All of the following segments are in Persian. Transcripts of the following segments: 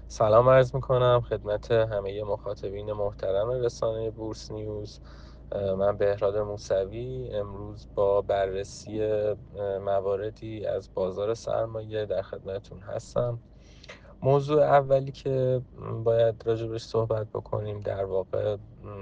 سلام عرض میکنم خدمت همه مخاطبین محترم رسانه بورس نیوز. من بهراد موسوی امروز با بررسی مواردی از بازار سرمایه در خدمتتون هستم. موضوع اولی که باید راجبش صحبت بکنیم در واقع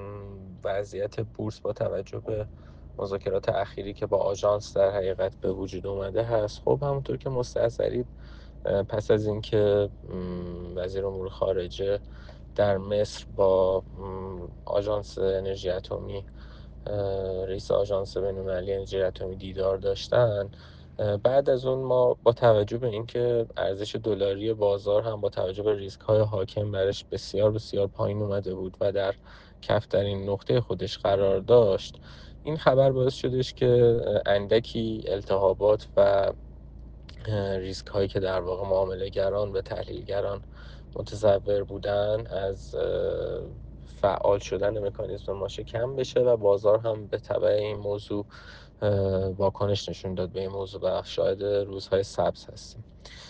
وضعیت بورس با توجه به مذاکرات اخیری که با آژانس در حقیقت به وجود اومده هست. خب همونطور که مستحضرید پس از اینکه وزیر امور خارجه در مصر با آژانس انرژی اتمی رئیس آژانس بین‌المللی انرژی اتمی دیدار داشتن، بعد از اون ما با توجه به اینکه ارزش دلاری بازار هم با توجه به ریسک‌های حاکم برش بسیار بسیار پایین اومده بود و در کفترین نقطه خودش قرار داشت، این خبر باعث شدش که اندکی التهابات و ریسک هایی که در واقع معامله گران و تحلیلگران متصور بودن از فعال شدن مکانیزم ماشه کم بشه و بازار هم به تبع این موضوع واکنش نشون داد به این موضوع و شاهد روزهای سبز هستیم.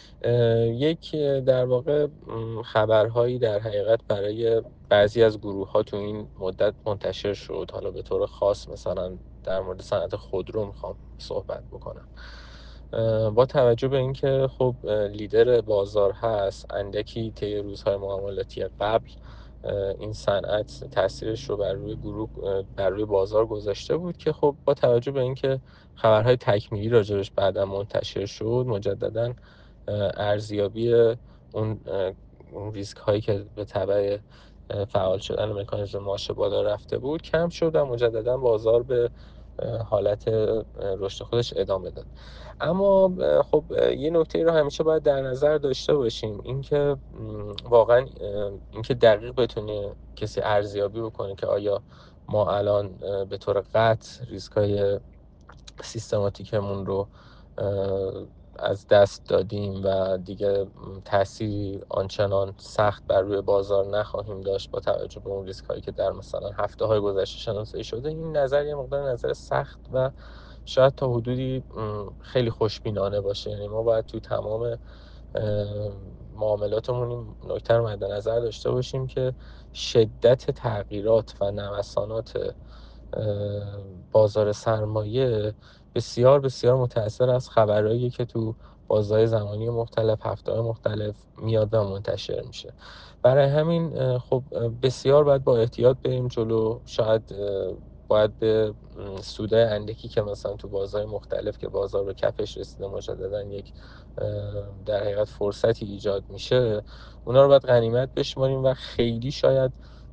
یک در واقع خبرهایی در حقیقت برای بعضی از گروه ها تو این مدت منتشر شد. حالا به طور خاص مثلا در مورد صنعت خودرو میخوام صحبت بکنم. با توجه به اینکه خب لیدر بازار هست، اندکی طی روزهای معاملاتی قبل این صنعت تاثیرش رو بر روی بازار گذاشته بود که خب با توجه به اینکه خبرهای تکمیلی راجبش بعدا منتشر شد، مجددا ارزیابی اون ریسک هایی که به تبع فعال شدن مکانیزم ماشه بالا رفته بود کم شد و مجددا بازار به حالت رشد خودش ادامه داد. اما خب یه نکته رو همیشه باید در نظر داشته باشیم، اینکه واقعا اینکه دقیق بتونه کسی ارزیابی بکنه که آیا ما الان به طور قطع ریسک‌های سیستماتیکمون رو از دست دادیم و دیگه تأثیری آنچنان سخت بر روی بازار نخواهیم داشت با توجه به اون ریسک هایی که در مثلا هفته های گذشته شناسایی شده، این نظر یه مقدار نظر سخت و شاید تا حدودی خیلی خوشبینانه باشه. یعنی ما باید تو تمام معاملاتمون این نکته رو مد نظر داشته باشیم که شدت تغییرات و نوسانات بازار سرمایه بسیار بسیار متأثر از خبرهایی که تو بازهای زمانی مختلف، هفته‌های مختلف میاد و منتشر میشه. برای همین خب بسیار باید با احتیاط بریم جلو. شاید باید به سودای اندکی که مثلا تو بازهای مختلف که بازار به کفش رسیده مجددا یک در حقیقت فرصتی ایجاد میشه، اونا رو باید غنیمت بشماریم و خیلی شاید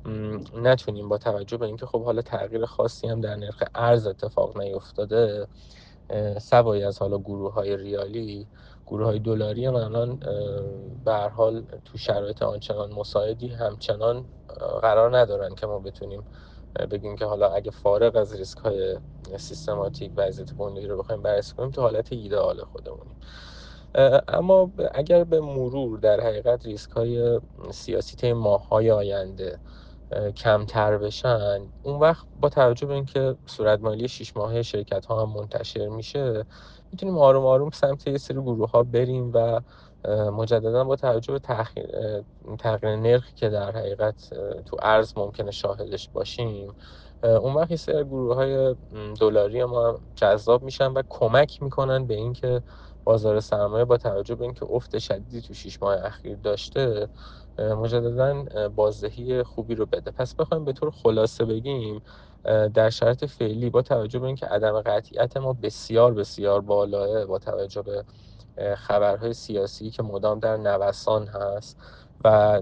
نتونیم با توجه به اینکه خب حالا تغییر خاصی هم در نرخ ارز اتفاق نیفتاده، سوای از حالا گروه‌های ریالی، گروه‌های دلاری هم الان به هر حال تو شرایط آنچنان مساعدی همچنان قرار ندارن که ما بتونیم بگیم که حالا اگه فارغ از ریسک‌های سیستماتیک وضعیت بوندی رو بخوایم بررسی کنیم تو حالت ایدئال خودمونیم. اما اگر به مرور در حقیقت ریسک‌های سیاسی طی ماه‌های آینده کمتر بشن، اون وقت با توجه به اینکه صورتمالی 6 ماهه شرکت‌ها هم منتشر میشه، میتونیم آروم آروم سمت یه سری گروه‌ها بریم و مجددا با توجه به تغییر نرخی که در حقیقت تو ارز ممکنه شاهدش باشیم، اون وقت یه سری گروه‌های دلاری ما هم جذاب میشن و کمک میکنن به اینکه بازار سرمایه با توجه به اینکه افت شدیدی تو 6 ماه اخیر داشته مجددا بازدهی خوبی رو بده. پس بخوایم به طور خلاصه بگیم، در شرایط فعلی با توجه به اینکه عدم قطعیت ما بسیار بسیار بالاه، با توجه به خبرهای سیاسی که مدام در نوسان هست و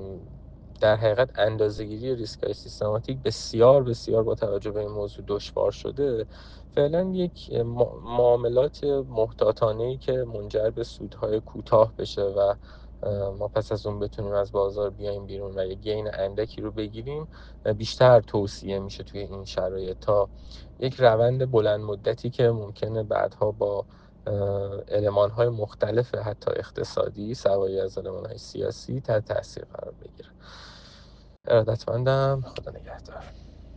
در حقیقت اندازه‌گیری ریسک‌های سیستماتیک بسیار بسیار با توجه به این موضوع دشوار شده، فعلا یک معاملات محتاطانه‌ای که منجر به سودهای کوتاه بشه و ما پس از اون بتونیم از بازار بیایم بیرون و یک گین اندکی رو بگیریم بیشتر توصیه میشه توی این شرایط، تا یک روند بلند مدتی که ممکنه بعدها با المان‌های مختلف حتی اقتصادی سوای از المان‌های سیاسی تحت تاثیر قرار بگیره. ارادتمندم. خدا نگهدار.